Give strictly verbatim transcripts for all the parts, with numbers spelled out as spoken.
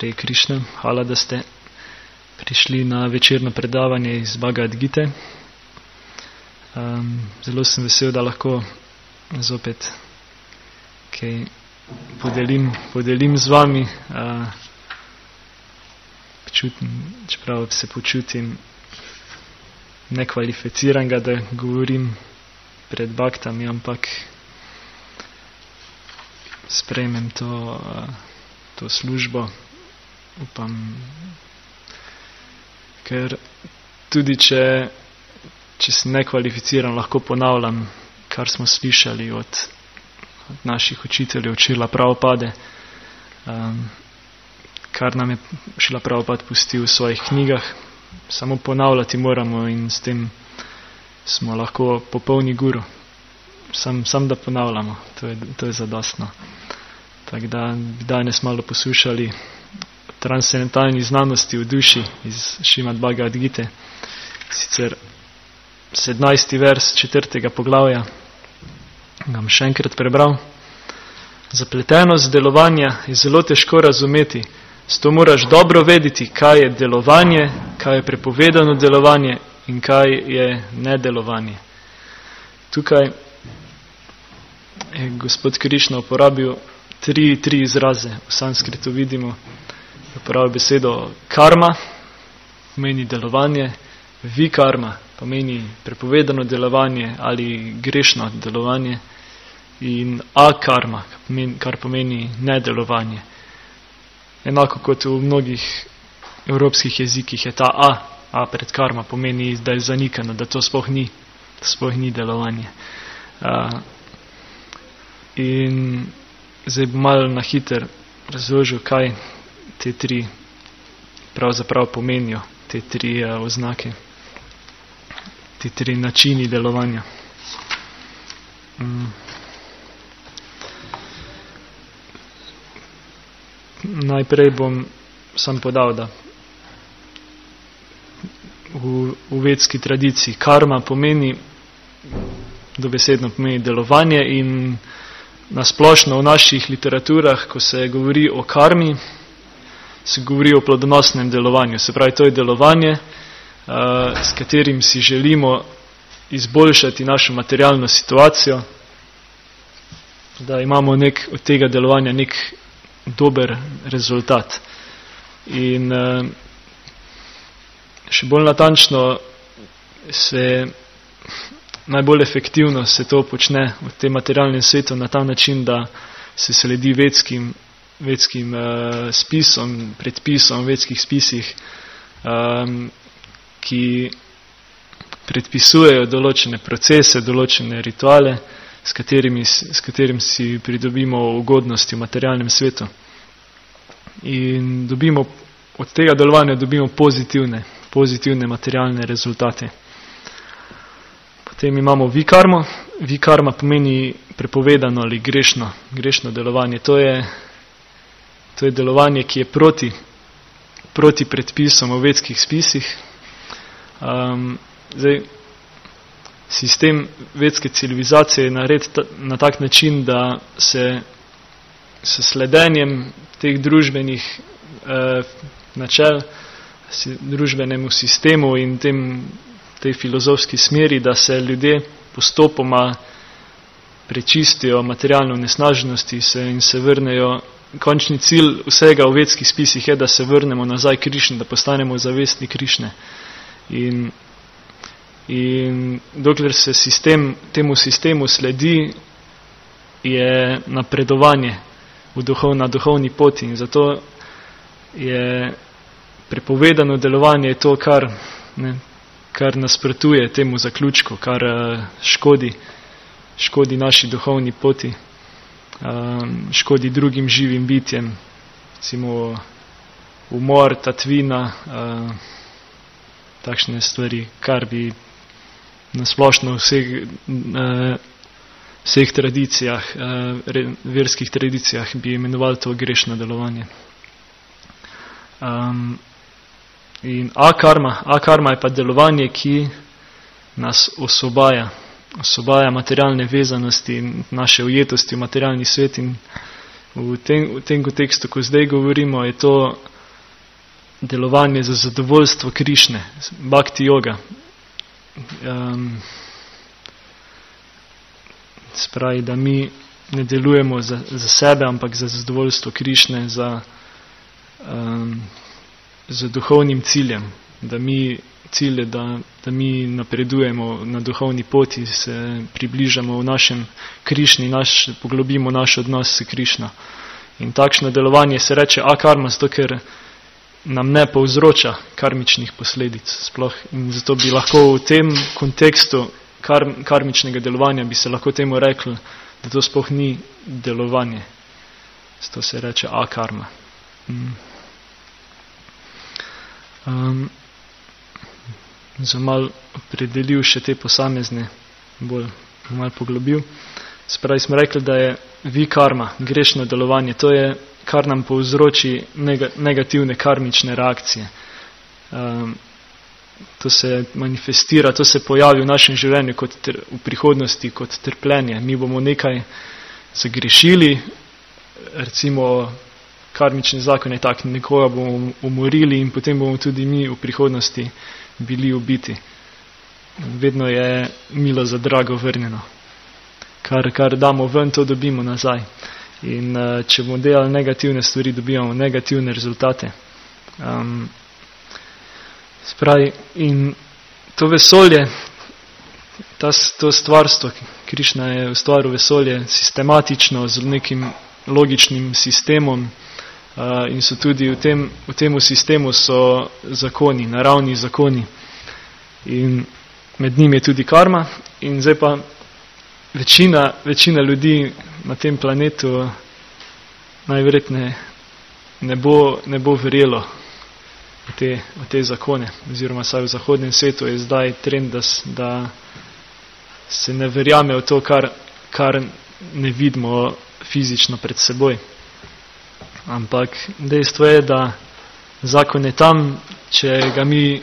Hare Krishna, hvala, da ste prišli na večerno predavanje iz Bhagavad Gite. Um, zelo sem vesel, da lahko zopet kaj podelim, podelim z vami. Uh, počutim, čeprav se počutim nekvalificiranega, da govorim pred baktami, ampak sprejmem to, uh, to službo. Upam, ker tudi če, če sem nekvalificiran, lahko ponavljam, kar smo slišali od, od naših učiteljev, Šrila Prabhupade, um, kar nam je Šrila Prabhupada pustil v svojih knjigah. Samo ponavljati moramo in s tem smo lahko popolni guru. Sam, sam da ponavljamo, to je, to je zadostno. Tako da bi danes malo poslušali transcendentalni znanosti v duši iz Šrimad Bhagavad Gite. Sicer sedemnajsti vers četrtega poglavja, ga bom še enkrat prebral. Zapletenost delovanja je zelo težko razumeti. Zato moraš dobro vedeti, kaj je delovanje, kaj je prepovedano delovanje in kaj je nedelovanje. Tukaj je gospod Krišna uporabil tri, tri izraze. V sanskritu vidimo, da uporabil besedo karma, pomeni delovanje, vikarma, pomeni prepovedano delovanje ali grešno delovanje, in akarma, kar pomeni nedelovanje. Enako kot v mnogih evropskih jezikih je ta a, a pred karma pomeni, da je zanikano, da to sploh ni, da sploh ni delovanje. Uh, in zdaj bom malo na hiter razložil, kaj te tri pravzaprav pomenijo, te tri uh, oznake, te tri načini delovanja. Um, Najprej bom sam podal, da v, v vedski tradiciji karma pomeni, dobesedno pomeni delovanje, in nasplošno v naših literaturah, ko se govori o karmi, se govori o plodonosnem delovanju. Se pravi, to je delovanje, uh, s katerim si želimo izboljšati našo materialno situacijo, da imamo nek, od tega delovanja nek dober rezultat. In uh, še bolj natančno se najbolj efektivno se to počne v tem materialnem svetu na ta način, da se sledi vedskim, vedskim uh, spisom, predpisom, vedskih spisih, um, ki predpisujejo določene procese, določene rituale, s katerimi, s katerim si pridobimo ugodnosti v materialnem svetu. In dobimo, od tega delovanja dobimo pozitivne, pozitivne materialne rezultate. Potem imamo vikarmo. Vikarma pomeni prepovedano ali grešno, grešno delovanje. To je, to je delovanje, ki je proti, proti predpisom v vedskih spisih. Um, zdaj, Sistem vedske civilizacije je nared na tak način, da se s sledenjem teh družbenih eh, načel, družbenemu sistemu in tem, tej filozofski smeri, da se ljudje postopoma prečistijo materialno nesnaženosti se in se vrnejo. Končni cilj vsega v vedskih spisih je, da se vrnemo nazaj Krišne, da postanemo zavestni Krišne. In In dokler se sistem, temu sistemu sledi, je napredovanje v duhov, na duhovni poti. In zato je prepovedano delovanje to, kar, ne, kar nasprotuje temu zaključku, kar uh, škodi, škodi naši duhovni poti, um, škodi drugim živim bitjem, recimo umor, tatvina, uh, takšne stvari, kar bi nasplošno v vseh, uh, vseh tradicijah, uh, verskih tradicijah bi imenovali to grešno delovanje. Um, in akarma, akarma je pa delovanje, ki nas osvobaja, osvobaja materialne vezanosti in naše ujetosti v materialni svet. In v tem, v tem kontekstu, ko zdaj govorimo, je to delovanje za zadovoljstvo Krišne, bhakti yoga. Um, spravi, da mi ne delujemo za, za sebe, ampak za zadovoljstvo Krišne, za, um, za duhovnim ciljem, da mi cilje, da, da mi napredujemo na duhovni poti, se približamo v našem Krišni, naš, poglobimo naš odnos s Krišno. In takšno delovanje se reče akarma, zato ker nam ne povzroča karmičnih posledic sploh. In zato bi lahko v tem kontekstu kar, karmičnega delovanja bi se lahko temu rekli, da to sploh ni delovanje. Zato se reče akarma. Mm. Um, za mal opredelil še te posamezne, bolj mal poglobil. Spravi smo rekli, da je vikarma, grešno delovanje, to je, kar nam povzroči negativne karmične reakcije. Um, to se manifestira, to se pojavi v našem življenju kot ter, v prihodnosti kot trpljenje. Mi bomo nekaj zagrešili, recimo karmični zakon je tak, nekoga bomo umorili in potem bomo tudi mi v prihodnosti bili ubiti. Vedno je milo za drago vrnjeno. Kar, kar damo ven, to dobimo nazaj. In uh, če bomo delali negativne stvari, dobivamo negativne rezultate. Um, spravi, in to vesolje, ta, to stvarstvo, Krišna je ustvaril vesolje sistematično, z nekim logičnim sistemom, uh, in so tudi v tem, v tem sistemu so zakoni, naravni zakoni. In med njimi je tudi karma. In zdaj pa Večina, večina ljudi na tem planetu najverjetneje ne bo, ne bo verjelo v te, v te zakone, oziroma saj v zahodnem svetu je zdaj trend, da, da se ne verjame v to, kar, kar ne vidimo fizično pred seboj. Ampak dejstvo je, da zakon je tam, če ga mi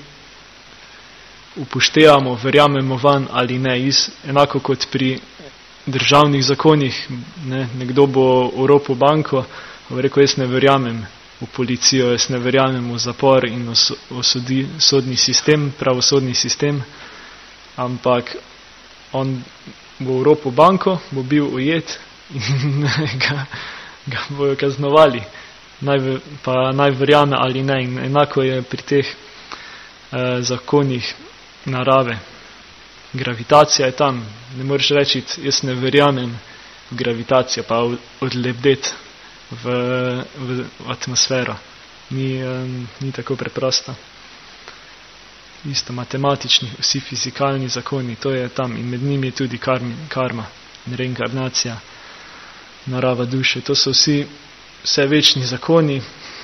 upoštevamo, verjamemo van ali ne, iz, enako kot pri državnih zakonih, ne, nekdo bo oropil banko, bo rekel, jaz ne verjamem v policijo, jaz ne verjamem v zapor in v, v sodi, sodni sistem, pravosodni sistem, ampak on bo oropil banko, bo bil ujet in ga, ga bojo kaznovali, naj, pa naj verjame ali ne. In enako je pri teh eh, zakonih narave. Gravitacija je tam. Ne moreš reči, jaz ne verjamem v gravitacijo, pa odlebdeti v, v, v atmosfero. Ni, um, ni tako preprosto. Isto matematični, vsi fizikalni zakoni, to je tam. In med njimi je tudi karmi, karma, reinkarnacija, narava duše. To so vsi, vse večni zakoni,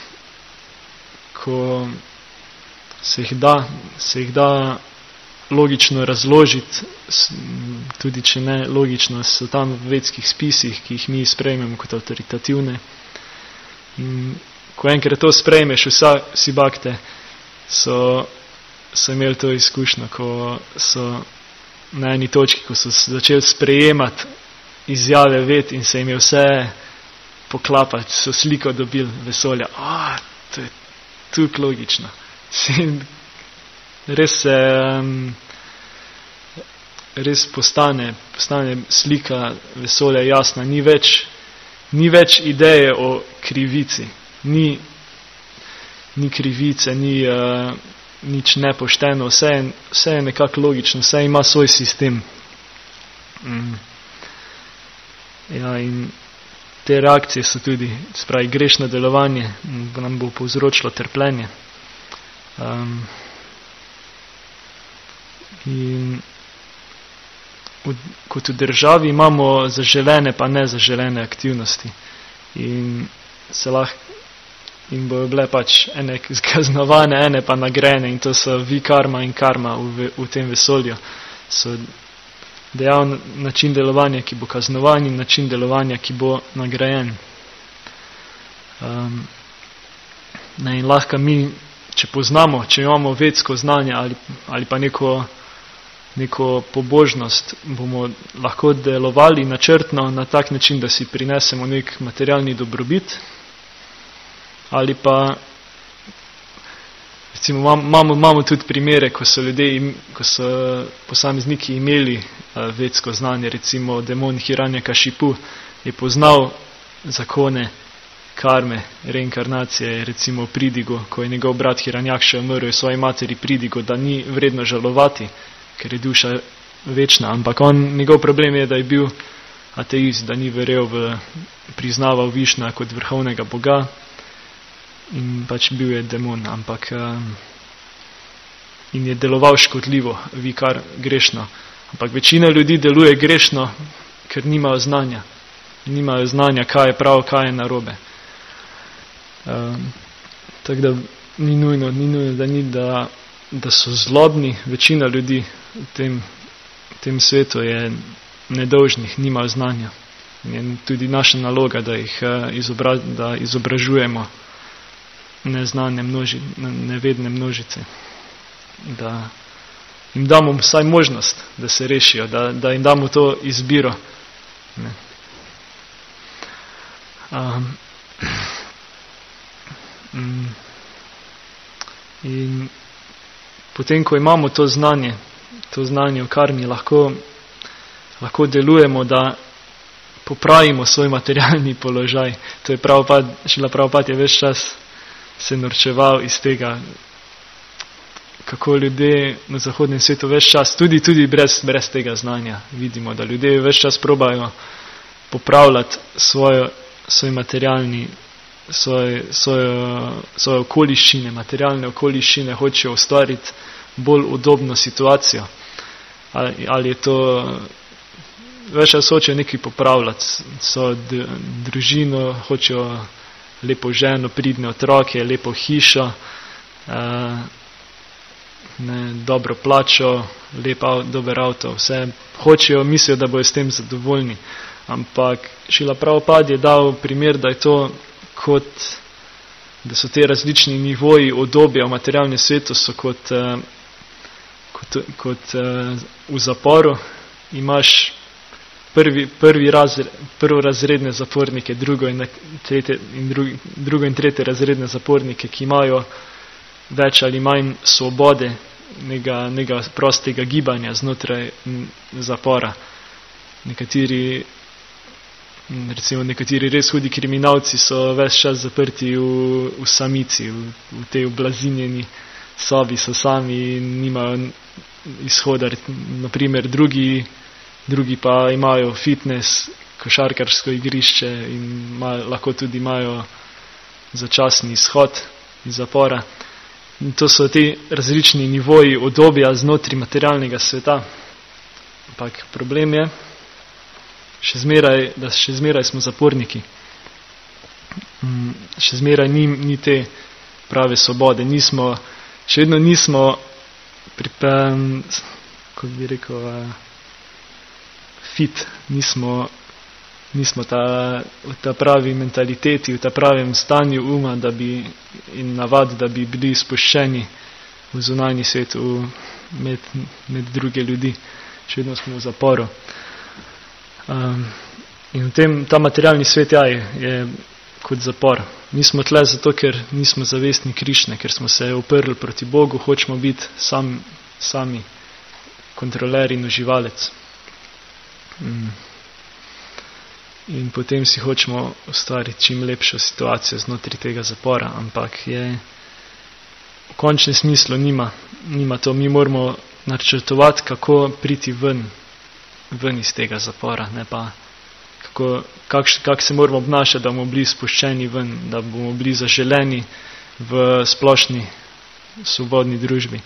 ko se jih da, se jih da logično razložiti, tudi če ne logično, so tam v vedskih spisih, ki jih mi sprejmemo kot avtoritativne. In ko enkrat to sprejmeš, vsa, vsi bakte so, so imeli to izkušnjo, ko so na eni točki, ko so začeli sprejemati izjave ved in se jim je vse poklapati, so sliko dobili vesolja. A, to je tukaj logično. Res se um, res postane, postane slika vesolja jasna, ni več, ni več ideje o krivici, ni, ni krivice, ni uh, nič nepošteno, vse je, vse je nekako logično, vse ima svoj sistem. Mm. Ja, in te reakcije so tudi, spravi, grešno delovanje, nam bo povzročilo trpljenje. Um, In v, kot v državi imamo zaželene pa nezaželene aktivnosti in se lahko in bojo bile pač ene kaznovane, ene pa nagrajene, in to so vikarma in karma v, v tem vesolju. So dejavn način delovanja, ki bo kaznovan, in način delovanja, ki bo nagrajen. Um, ne, in lahko mi, če poznamo, če imamo vedsko znanje ali, ali pa neko neko pobožnost, bomo lahko delovali načrtno na tak način, da si prinesemo nek materialni dobrobit, ali pa recimo imamo, imamo tudi primere, ko so ljudje, ko so posamezniki imeli uh, vedsko znanje, recimo demon Hiranyakashipu je poznal zakone karme, reinkarnacije, recimo v Pridigu, ko je njegov brat Hiranjakša umrl, je svoji materi Pridigu, da ni vredno žalovati, ker je duša večna, ampak on, njegov problem je, da je bil ateist, da ni verjel v, priznaval Višna kot vrhovnega boga in pač bil je demon, ampak um, in je deloval škodljivo, vikar grešno. Ampak večina ljudi deluje grešno, ker nimajo znanja. Nimajo znanja, kaj je prav, kaj je narobe. Um, tako da ni nujno, ni nujno da, ni, da, da so zlobni. Večina ljudi v tem, v tem svetu je nedolžnih, nimajo znanja. In tudi naša naloga, da jih izobra, da izobražujemo neznane množi, nevedne množice. Da jim damo vsaj možnost, da se rešijo, da, da jim damo to izbiro. Ne. Um, in potem, ko imamo to znanje, to znanje v karmi, lahko, lahko delujemo, da popravimo svoj materialni položaj. To je Prabhupada, Šrila Prabhupada je ves čas se norčeval iz tega, kako ljudje na zahodnem svetu ves čas, tudi, tudi brez, brez tega znanja, vidimo, da ljudje ves čas probajo popravljati svojo, svoj materialni, svoje, svoje, svoje okoliščine, materialne okoliščine, hočejo ustvariti bolj udobno situacijo. Ali, ali je to, ves čas hočejo nekaj popravljati, so d, družino, hočejo lepo ženo, pridne otroke, lepo hišo, eh, ne, dobro plačo, lep dober avto, vse hočejo, mislijo, da bojo s tem zadovoljni. Ampak Šrila Prabhupada je dal primer, da je to kot, da so te različni nivoji udobja v materialnem svetu, so kot, eh, kot, kot eh, v zaporu. Imaš prvi, prvi razred, prvorazredne zapornike, drugo in, tretje, in drugi, drugo in tretje razredne zapornike, ki imajo več ali manj svobode, nega, nega prostega gibanja znotraj zapora. Nekateri, recimo nekateri res hudi kriminalci so ves čas zaprti v, v samici, v, v tej oblazinjeni sobi so sami in nimajo izhoda. Naprimer drugi, drugi pa imajo fitness, košarkarsko igrišče in imajo, lahko tudi imajo začasni izhod iz zapora. In to so ti različni nivoji udobja znotraj materialnega sveta. Ampak problem je, še zmeraj, da še zmeraj smo zaporniki. Še zmeraj ni, ni te prave svobode. Nismo, še vedno nismo pripen, kako bi rekel, fit, nismo, nismo ta, v ta pravi mentaliteti, v ta pravem stanju uma, da bi, in navad, da bi bili spuščeni v zunanji svet, v, med, med druge ljudi. Še vedno smo v zaporu. Um, in v tem, ta materialni svet ja, je, je kot zapor. Mi smo tle zato, ker nismo zavestni Krišne, ker smo se uprli proti Bogu, hočemo biti sam, sami kontroler in uživalec. Um, in potem si hočemo ustvariti čim lepšo situacijo znotraj tega zapora, ampak je v končnem smislu nima, nima to. Mi moramo načrtovati, kako priti ven ven iz tega zapora, ne pa kako, kak, kak se moramo obnašati, da bomo bili spuščeni ven, da bomo bili zaželeni v splošni svobodni družbi.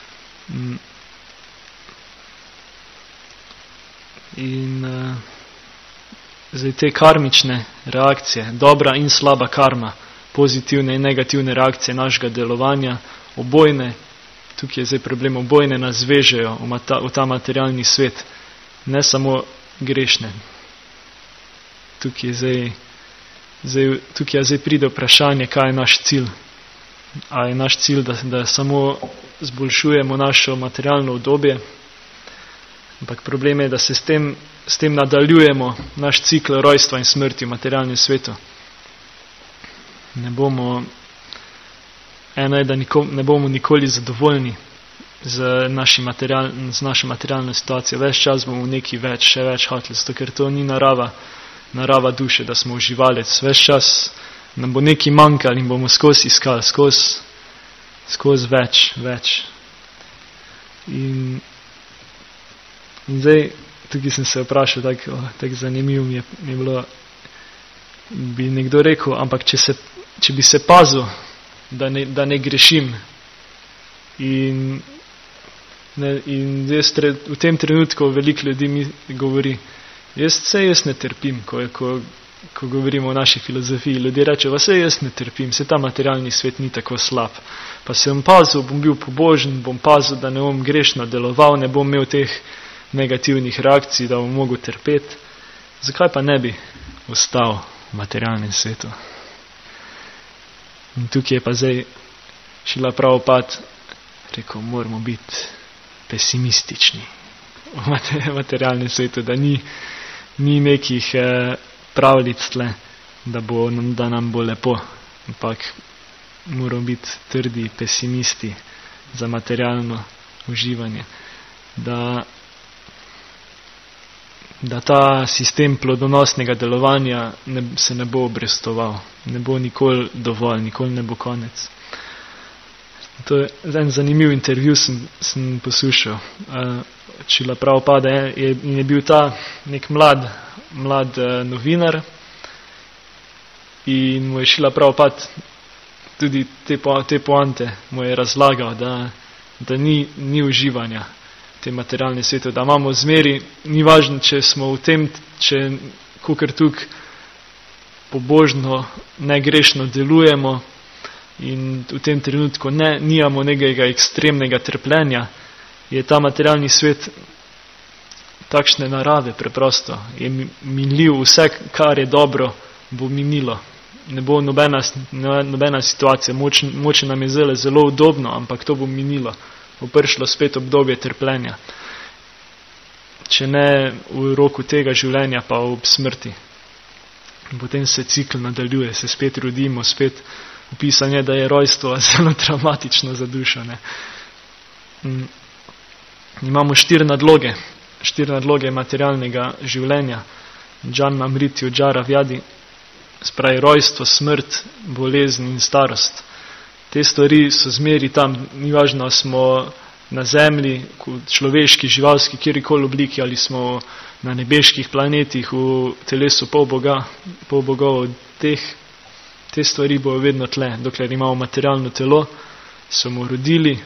In uh, zdaj te karmične reakcije, dobra in slaba karma, pozitivne in negativne reakcije našega delovanja, obojne, tukaj je zdaj problem, obojne nas vežejo v, mata, v ta materialni svet, ne samo grešne. Tukaj, zdaj, zdaj, tukaj zdaj pride vprašanje, kaj je naš cilj. A je naš cilj, da, da samo zboljšujemo našo materialno udobje, ampak problem je, da se s tem, s tem nadaljujemo naš cikl rojstva in smrti v materialnem svetu. Ne bomo, eno je, da nikom, ne bomo nikoli zadovoljni z, naši material, z našo materialno situacijo. Ves čas bomo nekaj več, še več hoteli, zato ker to ni narava, narava duše, da smo uživalec. Ves čas nam bo nekaj manjkalo in bomo skozi iskali, skozi, skozi več, več. In, in zdaj, tukaj sem se vprašal, tako tak zanimivo mi je, mi je bilo, bi nekdo rekel, ampak če, se, če bi se pazil, da ne, da ne grešim in, ne, in jaz tre, v tem trenutku veliko ljudi mi govori, jaz se jaz ne trpim, ko, ko, ko govorimo o naši filozofiji. Ljudje rečejo, se jaz ne trpim, se ta materialni svet ni tako slab. Pa se bom pazil, bom bil pobožen, bom pazil, da ne bom grešno deloval, ne bom imel teh negativnih reakcij, da bom mogel trpeti. Zakaj pa ne bi ostal v materialnem svetu? In tukaj je pa zdaj Šrila Prabhupada rekel, moramo biti pesimistični v materialnem svetu, da ni, ni nekih eh, pravljic tle, da, bo, da nam bo lepo, ampak moramo biti trdi pesimisti za materialno uživanje. Da, da ta sistem plodonosnega delovanja ne, se ne bo obrestoval, ne bo nikoli dovolj, nikoli ne bo konec. To je en zanimiv intervju sem, sem poslušal. Šrila Prabhupada je, je bil ta nek mlad, mlad novinar in mu je Šrila Prabhupada tudi te, te poante mu je razlagal, da, da ni, ni uživanja v tem materialnem svetu, da imamo zmeri, ni važno, če smo v tem, če kakor tukaj pobožno, negrešno delujemo in v tem trenutku ne, nijamo nekega ekstremnega trpljenja, je ta materialni svet takšne narave preprosto. Je minljiv, vse, kar je dobro, bo minilo. Ne bo nobena, nobena situacija, moč, moče nam je zelo, zelo udobno, ampak to bo minilo. Bo prišlo spet obdobje trpljenja. Če ne v roku tega življenja, pa ob smrti. Potem se cikl nadaljuje, se spet rodimo, spet opisanje, da je rojstvo zelo traumatično za dušo. Ne. Imamo štiri nadloge, štiri nadloge materialnega življenja. Džanma, mritju, džara, vjadi, spravi rojstvo, smrt, bolezen in starost. Te stvari so zmeri tam, ni važno, smo na zemlji, človeški, živalski, kjerikoli obliki, ali smo na nebeških planetih, v telesu pol Boga, pol bogov, teh, te stvari bojo vedno tle, dokler imamo materialno telo, smo rodili,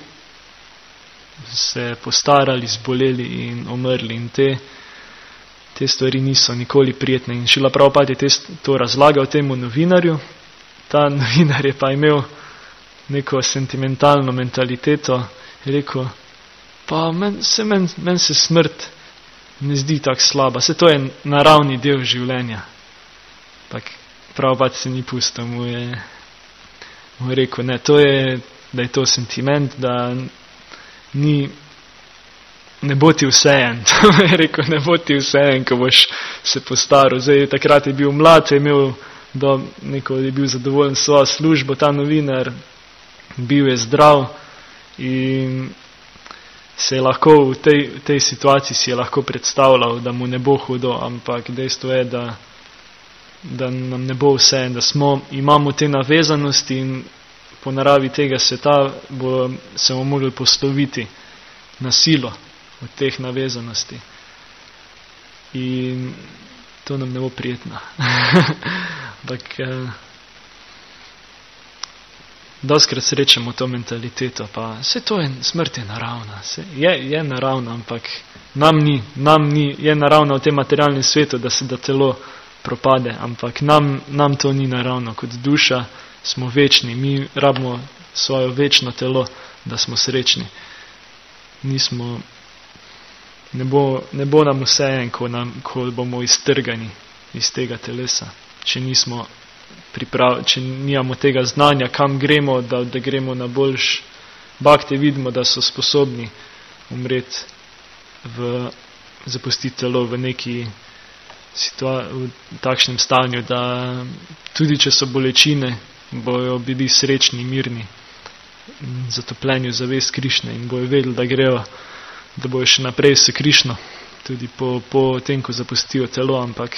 se postarali, zboleli in umrli in te, te stvari niso nikoli prijetne. In Šrila Prabhupada je to razlagal temu novinarju, ta novinar je pa imel neko sentimentalno mentaliteto, je rekel, pa men se, men, men se smrt ne zdi tak slaba, se to je naravni del življenja. Pak Prabhupada se ni pustil, mu je, mu je rekel, ne, to je, da je to sentiment, da ni, ne bo ti vsejen. To je rekel, ne bo ti vsejen, ko boš se postaral. Zdaj, takrat je bil mlad, je imel, do, neko, je bil zadovoljen s svojo službo, ta novinar, bil je zdrav in se je lahko v tej, v tej situaciji si je lahko predstavljal, da mu ne bo hudo, ampak dejstvo je, da, da nam ne bo vsejen, da smo, imamo te navezanosti in po naravi tega sveta bo, se bomo mogli posloviti na silo od teh navezanosti. In to nam ne bo prijetno. Ampak eh, doskrat srečamo to mentaliteto, pa vse to je, smrt je naravna, se, je, je naravna, ampak nam ni, nam ni, je naravna v tem materialnem svetu, da se da telo propade, ampak nam, nam to ni naravno, kot duša smo večni, mi rabimo svojo večno telo, da smo srečni. Nismo, ne bo, ne bo nam vsejen, ko, nam, ko bomo iztrgani iz tega telesa, če nismo priprav, če nijamo tega znanja, kam gremo, da, da gremo na boljš. Bakte vidimo, da so sposobni umreti, v, zapustiti telo v neki situa- v takšnem stanju, da tudi če so bolečine, bojo bili srečni, mirni zatopljenju zavest Krišne in bojo vedeli, da grejo, da bojo še naprej s Krišno, tudi po, po tem, ko zapustijo telo, ampak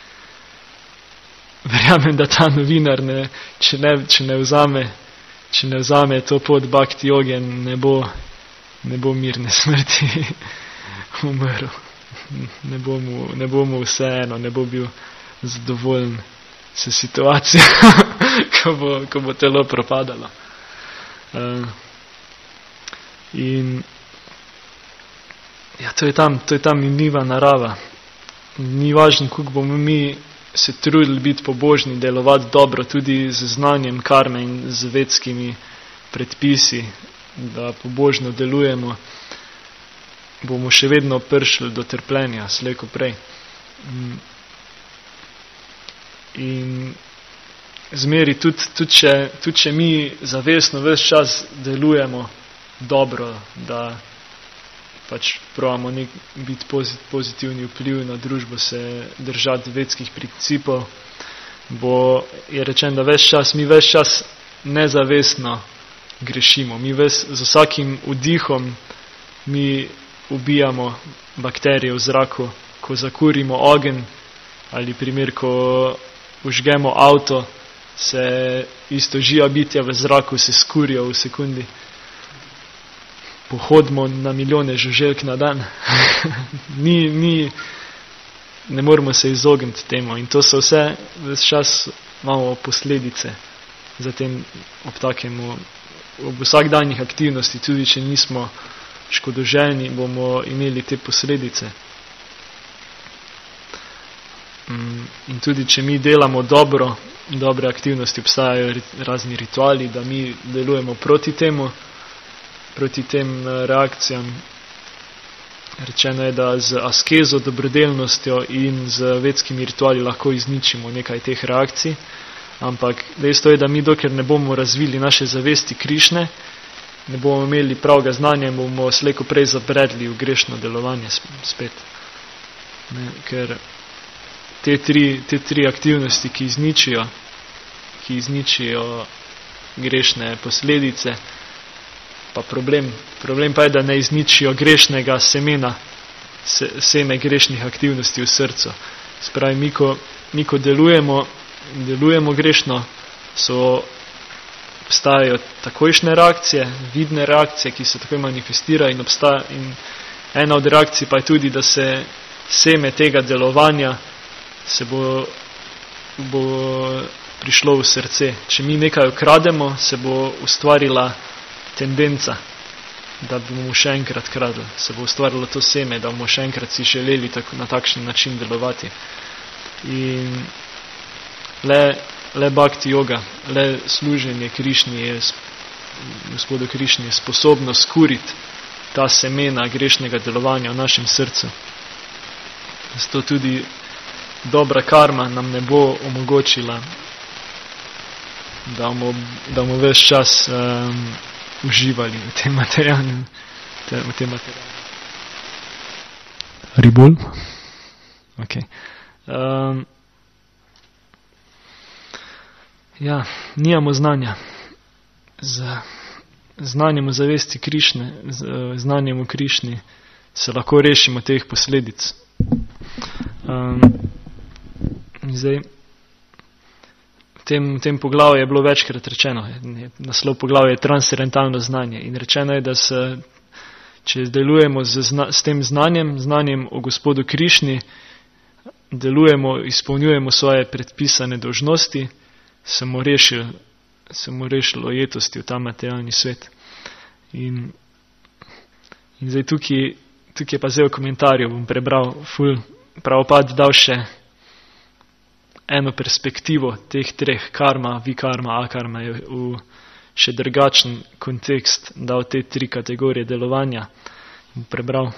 verjamem, da ta novinar, ne, če, ne, če, ne vzame, če ne vzame to pot bhakti joge, ne bo, ne bo mirne smrti umrl. Ne bo mu, ne bo mu vseeno, ne bo bil zadovoljen s situacijo, ko, bo, ko bo telo propadalo. Uh, in ja, to je tam, to je tam minljiva narava. Ni važno, koliko bomo mi se trudili biti pobožni, delovati dobro, tudi z znanjem karme in z vedskimi predpisi, da pobožno delujemo, bomo še vedno prišli do trpljenja, slej ko prej. In zmeri, tudi, tudi, če, tudi če mi zavestno ves čas delujemo dobro, da pač pravimo nek, biti pozitivni vpliv na družbo, se držati vedskih principov, bo je rečen, da ves čas, mi ves čas nezavestno grešimo. Mi ves, z vsakim vdihom mi ubijamo bakterije v zraku, ko zakurimo ogenj ali primer, ko užgemo avto, se isto živa bitja v zraku se skurijo v sekundi. Pohodimo na milijone žuželk na dan. ni, ni, ne moramo se izogniti temu in to so vse, ves čas imamo posledice za tem ob takemu, ob vsakdanjih aktivnosti, tudi če nismo škodoželjni, bomo imeli te posledice. In tudi, če mi delamo dobro, dobre aktivnosti, obstajajo razni rituali, da mi delujemo proti temu, proti tem reakcijam. Rečeno je, da z askezo, dobrodelnostjo in z vedskimi rituali lahko izničimo nekaj teh reakcij, ampak dejstvo je, da mi dokler ne bomo razvili naše zavesti Krišne, ne bomo imeli pravega znanja in bomo slejko prej zabredli v grešno delovanje spet. Ne, ker te tri, te tri aktivnosti, ki izničijo, ki izničijo grešne posledice, pa problem, problem pa je, da ne izničijo grešnega semena, se, seme grešnih aktivnosti v srcu. Spravi, mi ko, mi ko delujemo, delujemo grešno, so obstajajo takojšnje reakcije, vidne reakcije, ki se takoj manifestirajo in obstaja, in ena od reakcij pa je tudi, da se seme tega delovanja se bo, bo prišlo v srce. Če mi nekaj ukrademo, se bo ustvarila tendenca, da bomo še enkrat kradli. Se bo ustvarilo to seme, da bomo še enkrat si želeli tako, na takšen način delovati. In le Le bhakti yoga, le služenje Krišni je, gospodu Krišni je sposobno skuriti ta semena grešnega delovanja v našem srcu. Zato tudi dobra karma nam ne bo omogočila, da bomo, da bomo ves čas um, uživali v tem materialnem. Te, v tem materialnem. Ribol? Ok. Um, Ja, nijamo znanja. Z znanjem o zavesti Krišne, z znanjem o Krišni se lahko rešimo teh posledic. Um, zdaj, v tem, v tem poglavju je bilo večkrat rečeno, naslov poglavja je transcendentalno znanje in rečeno je, da se, če delujemo z, zna, s tem znanjem, znanjem o gospodu Krišni, delujemo, izpolnjujemo svoje predpisane dolžnosti, se mu rešil, se mu rešil ojetosti v ta materialni svet. In, in zdaj tukaj, tukaj je pa zdaj v komentarju, bom prebral ful, Prabhupada dal še eno perspektivo teh treh, karma, vikarma, akarma, je v še drugačen kontekst dal te tri kategorije delovanja. Bom prebral.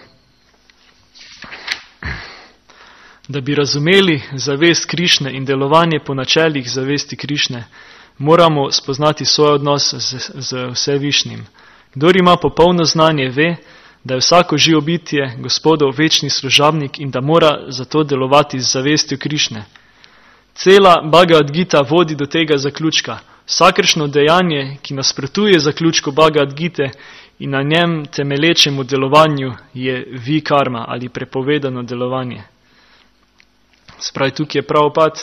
Da bi razumeli zavest Krišne in delovanje po načelih zavesti Krišne, moramo spoznati svoj odnos z, z Vsevišnjim. Kdor ima popolno znanje, ve, da je vsako živo bitje Gospodov večni služabnik in da mora zato delovati z zavestjo Krišne. Cela Bhagavad Gita vodi do tega zaključka. Vsakršno dejanje, ki nasprotuje zaključku Bhagavad Gite in na njem temelječemu delovanju, je vikarma ali prepovedano delovanje. Spravi, tukaj je Prabhupada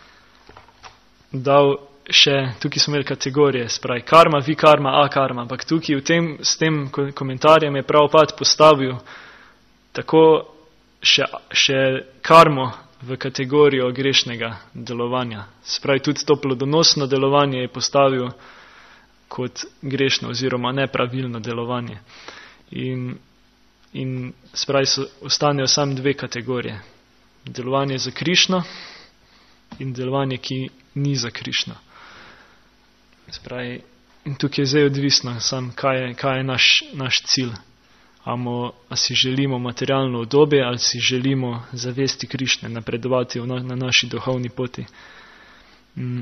dal še, tukaj smo imeli kategorije, spravi, karma, vikarma, akarma, ampak tukaj v tem, s tem komentarjem je Prabhupada postavil tako še, še karmo v kategorijo grešnega delovanja. Spravi, tudi to plodonosno delovanje je postavil kot grešno oziroma nepravilno delovanje. In, in spravi, so, ostanejo samo dve kategorije. Delovanje za Krišno in delovanje, ki ni za Krišno. Spravi, in tukaj je zdaj odvisno, sam, kaj je, kaj je naš, naš cilj. Amo, a si želimo materialno udobje ali si želimo zavesti Krišne, napredovati na, na naši duhovni poti. Mm.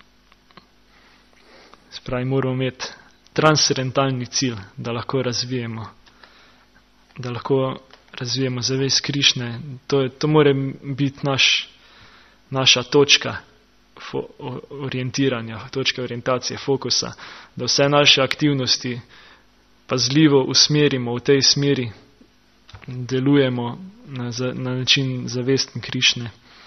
Spravi, moramo imeti transcendentalni cilj, da lahko razvijemo, da lahko razvijemo zavest Krišne. To, to mora biti naš, naša točka fo, orientiranja, točka orientacije, fokusa, da vse naše aktivnosti pazljivo usmerimo v tej smeri, delujemo na, na način zavesten Krišne.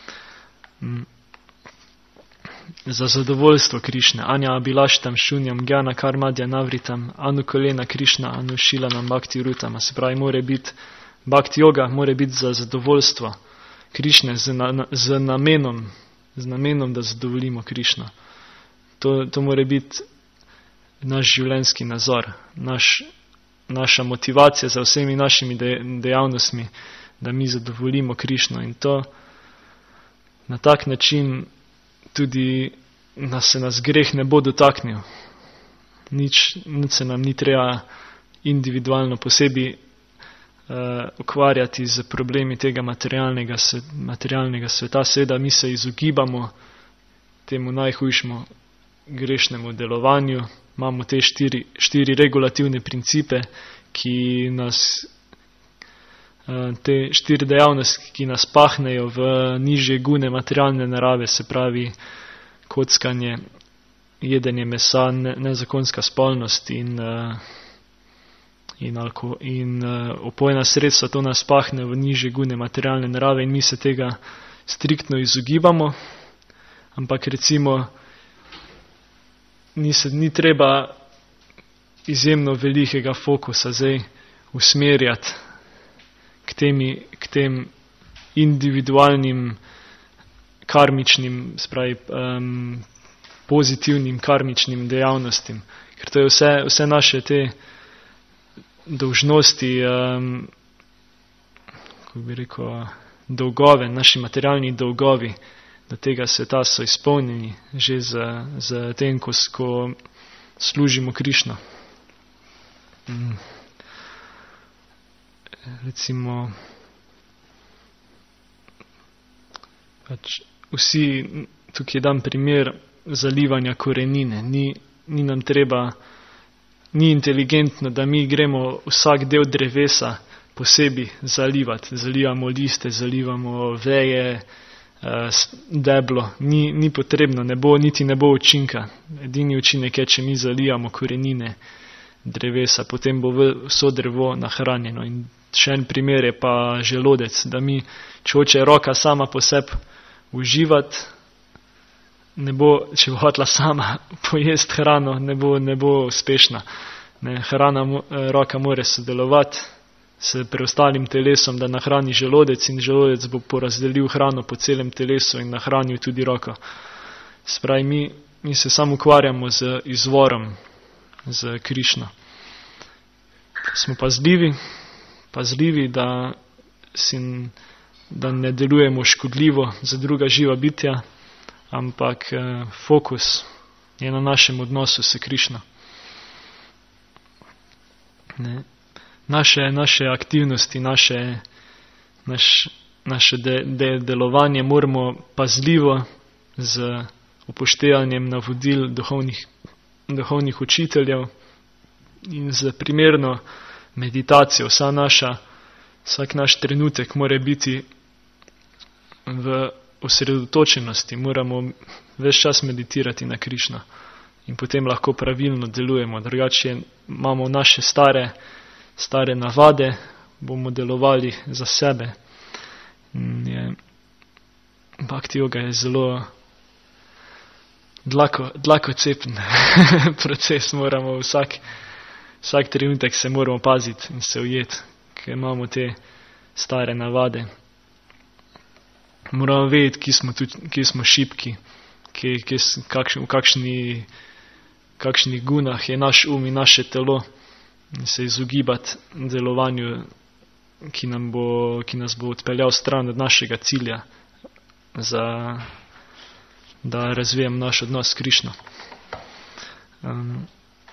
Za zadovoljstvo Krišne. Anja abilaštam šunjam, gjana karmadja navritam, anu kolena Krišna, anu šilanam bhakti rutam. Se pravi, more biti, bhakti yoga more biti za zadovoljstvo Krišne, z, na, z namenom, z namenom, da zadovoljimo Krišno. To, to more biti naš življenjski nazor, naš, naša motivacija za vsemi našimi de, dejavnostmi, da mi zadovoljimo Krišno. In to na tak način tudi nas se nas greh ne bo dotaknil. Nič, nič se nam ni treba individualno posebej uh, ukvarjati z problemi tega materialnega, materialnega sveta. Seveda mi se izogibamo temu najhujšemu grešnemu delovanju. Imamo te štiri, štiri regulativne principe, ki nas, te štiri dejavnosti, ki nas pahnejo v nižje gune materialne narave, se pravi kockanje, jedenje mesa, ne, nezakonska spolnost in, in, alko, in opojna sredstva, to nas pahne v nižje gune materialne narave in mi se tega striktno izogibamo, ampak recimo Ni, se, ni treba izjemno velikega fokusa zdaj usmerjati k, temi, k tem individualnim karmičnim, spravi, um, pozitivnim karmičnim dejavnostim. Ker to je vse, vse naše te dolžnosti, um, kako bi rekel, dolgove, naši materialni dolgovi do tega sveta so izpolnjeni že z, z tem, ko, ko služimo Krišno. Mm. Recimo, pač vsi, tukaj dam primer zalivanja korenine. Ni, ni nam treba, ni inteligentno, da mi gremo vsak del drevesa posebej zalivati. Zalivamo liste, zalivamo veje, deblo, ni, ni potrebno, ne bo, niti ne bo učinka. Edini učinek je, če mi zalijamo korenine drevesa, potem bo vso drevo nahranjeno. In še en primer je pa želodec, da mi, če hoče roka sama po sebi uživati, ne bo, če bo hotela sama pojesti hrano, ne bo, ne bo uspešna. Ne, hrana, roka more sodelovati s preostalim telesom, da nahrani želodec in želodec bo porazdelil hrano po celem telesu in nahranil tudi roko. Spravi, mi, mi se samo ukvarjamo z izvorom, z Krišno. Smo pazljivi, pazljivi, da, sin, da ne delujemo škodljivo za druga živa bitja, ampak eh, fokus je na našem odnosu s Krišno. Ne. Naše, naše aktivnosti, naše, naš, naše de, de, delovanje moramo pazljivo z upoštevanjem navodil duhovnih, duhovnih učiteljev in z primerno meditacijo. Vsa naša, vsak naš trenutek mora biti v osredotočenosti, moramo ves čas meditirati na Krišno in potem lahko pravilno delujemo. Drugače imamo naše stare, stare navade, bomo delovali za sebe. Je, bhakti yoga je zelo dlako, dlakocepen proces, moramo vsak, vsak trenutek se moramo paziti in se ujeti, ker imamo te stare navade. Moramo vedeti, kje smo, tudi, kje smo šibki, kje, kje, kakšni, v kakšni, kakšnih gunah je naš um in naše telo, in se izogibati delovanju, ki, nam bo, ki nas bo odpeljal stran od našega cilja, za, da razvijem naš odnos s Krišno. Um,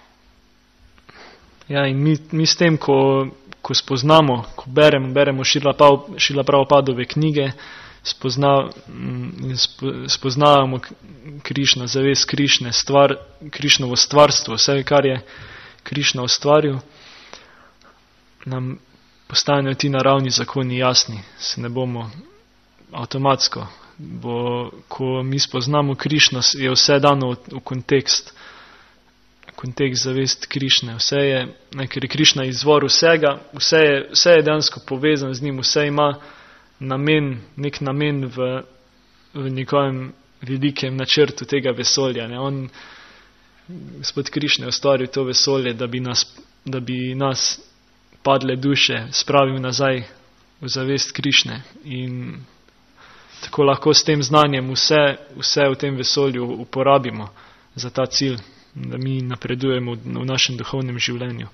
ja, in mi, mi s tem, ko, ko spoznamo, ko beremo, beremo Šrila Prabhupadove knjige, spozna, spo, spoznavamo Krišno, zavest Krišne, stvar, Krišnovo stvarstvo, vse, kar je Krišna ustvaril, nam postanejo ti naravni zakoni jasni, se ne bomo avtomatsko, bo, ko mi spoznamo Krišno, je vse dano v, v kontekst, kontekst zavest Krišne, vse je, ne, ker je Krišna izvor vsega, vse je, vse je dejansko povezan z njim, vse ima namen, nek namen v, v njegovem velikem načrtu tega vesolja. Ne. On, Gospod Krišna je ustvaril to vesolje, da bi nas, da bi nas padle duše spravil nazaj v zavest Krišne, in tako lahko s tem znanjem vse, vse v tem vesolju uporabimo za ta cilj, da mi napredujemo v našem duhovnem življenju.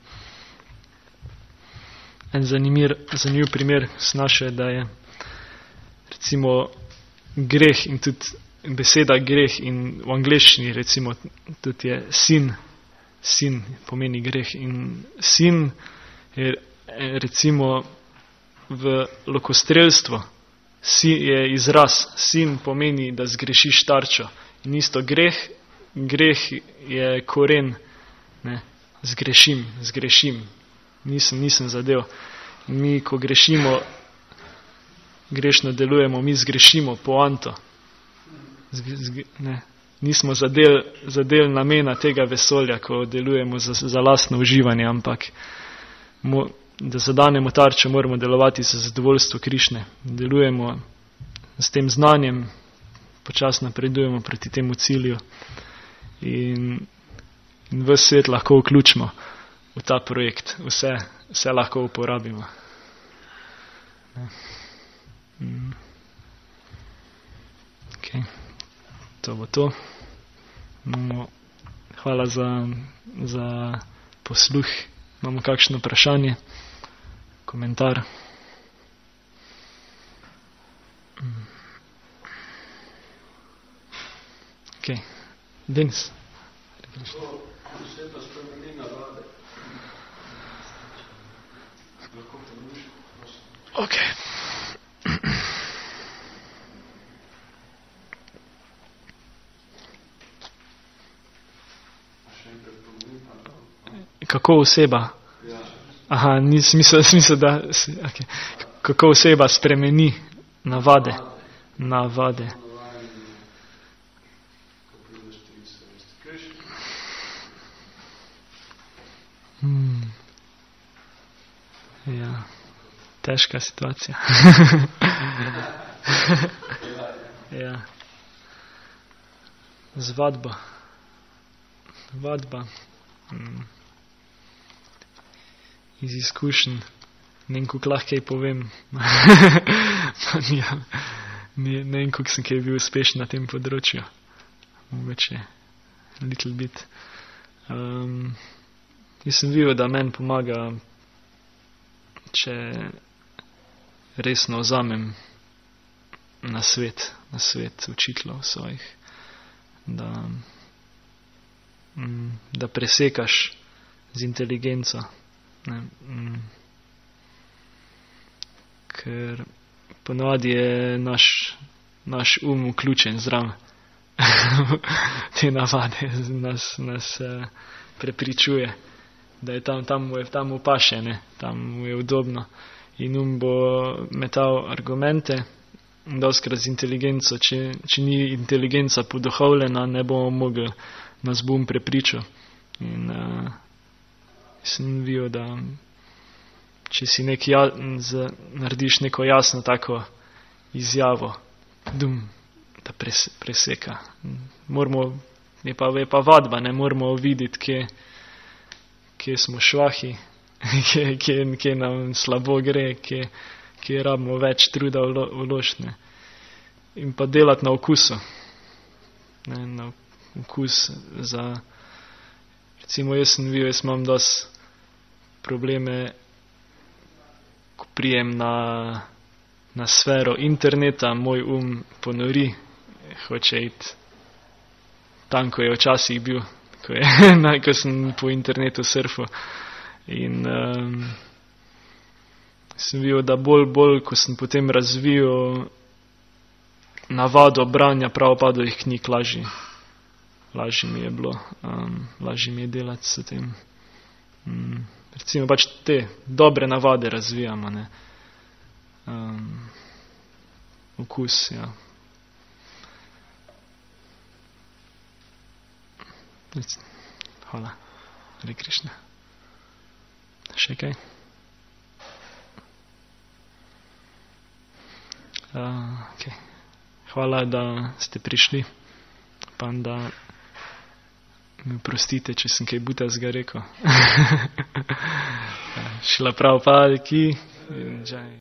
En zanimiv, zanimiv primer snaša, da je recimo greh in tudi beseda greh, in v angleščini recimo tudi je sin, sin pomeni greh, in sin je recimo v lokostrelstvo, si je izraz, sin pomeni, da zgrešiš tarčo, in isto greh, greh je koren, ne, zgrešim, zgrešim, nisem, nisem zadev. Mi, ko grešimo, grešno delujemo, mi zgrešimo poanto. Zg, zg, ne, nismo zadel, zadel namena tega vesolja, ko delujemo za, za lastno uživanje, ampak mo, da zadanemo tarčo, moramo delovati za zadovoljstvo Krišne. Delujemo s tem znanjem, počasno napredujemo proti temu cilju, in, in ves svet lahko vključimo v ta projekt. Vse, vse lahko uporabimo. Mm. Okay. To bo to. Imamo, hvala za, za posluh. Imamo kakšno vprašanje, komentar? Mm. Ok. Denis. Ok. Kako oseba? Aha, nisem mislil, mislil, da... Okay. Kako oseba spremeni navade? Navade. Hmm. Ja, težka situacija. Ja. Zvadba. Vadba. Hmm. Iz izkušenj. Ne vem, kako lahko kaj povem. Ja. Ne, ne vem, kako sem kaj bil uspešen na tem področju. Mogoče little bit. Um, jaz sem videl, da meni pomaga, če resno vzamem na svet, na svet učiteljev svojih, da, da presekaš z inteligenco. Ne, mm, ker ponovadi je naš, naš um vključen zraven. Te navade nas, nas uh, prepričuje, da je tam, tam mu je, tam mu paše, ne, tam mu je udobno. In um bo metal argumente, doskrat z inteligenco. Če, če ni inteligenca poduhovljena, ne bomo mogli nas bom prepričal. In uh, sem videl, da če si nek ja, z, narediš neko jasno tako izjavo, dum, da pres, preseka. Moramo, je pa, je pa vadba, ne moramo videti, kje, kje smo švahi, kje, kje, kje nam slabo gre, kje, kje rabimo več truda vložiti. In pa delati na okusu. Ne, na okus za, recimo jaz sem videl, jaz imam dosti probleme, ko prijem na, na sfero interneta, moj um ponori, hoče iti tam, ko je včasih bil, ko, je, ko sem po internetu surfal. In um, sem videl, da bolj, bolj, ko sem potem razvil navado branja pravopadovih knjig, lažji. Lažje mi je bilo, um, lažje mi je delati s tem. Um, recimo pač te dobre navade razvijamo, ne. Um, okus, ja. Hvala. Hare Krišna. Še kaj? Uh, okay. Hvala, da ste prišli. Upam, da mi oprostite, če sem kaj butazga rekel. Šla prav pa, ki...